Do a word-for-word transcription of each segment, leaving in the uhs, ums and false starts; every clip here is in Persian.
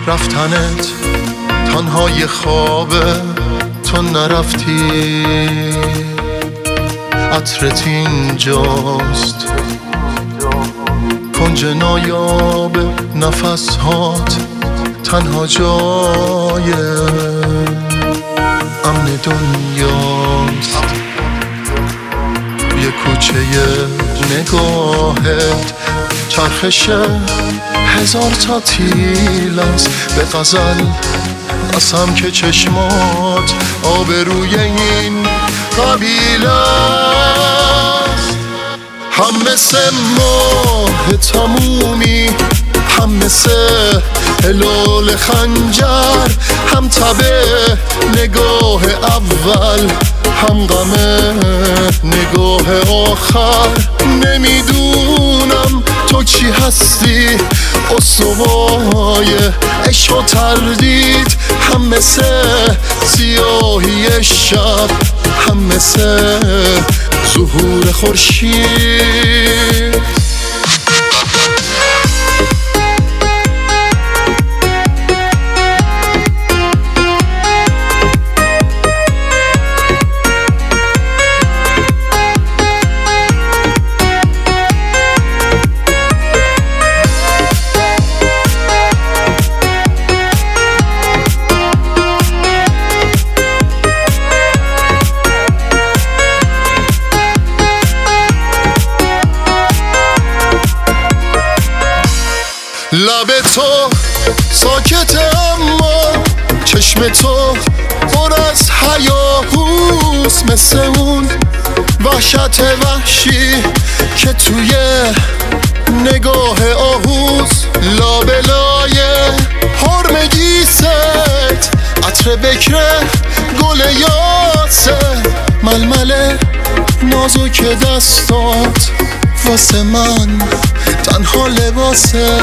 رفتنت تنهای خوابه، تو نرفتی. عطرت اینجاست، کنج نایاب نفس هات، تنها جای امن دنیاست. یه کوچه نگاهت چرخش هزار تا تیل است، به غزل قسم که چشمات آبروی این قبیله است. هم مثل ماه تمومی، هم مثل هلال خنجر، هم تبه نگاه اول، هم غم نگاه آخر. نمیدونم تو چی هستی، استوای عشق و تردید. هم مثل سیاهی شب، هم مثل ظهور خورشید. لب تو ساکته اما چشم تو پر از هیاهوست، مثل اون وحشت وحشی که توی نگاه آهوز. لابلای حرم گیست، عطر بکره گل یاسه، ململ نازک دستات واسه من تنها لباسه.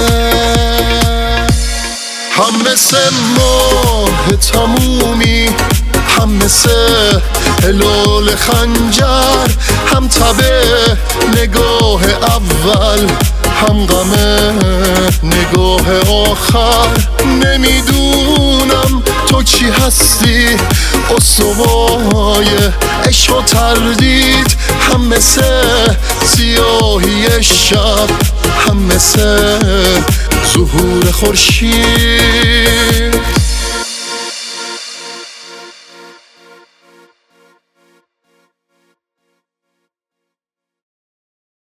هم مثل ماه تمومی، هم مثل هلال خنجر، هم تبه نگاه اول، هم غم نگاه آخر. نمیدونم تو چی هستی، استوای عشق و تردید. هم مثل سیاهی شب، هم مثل ظهور خورشید.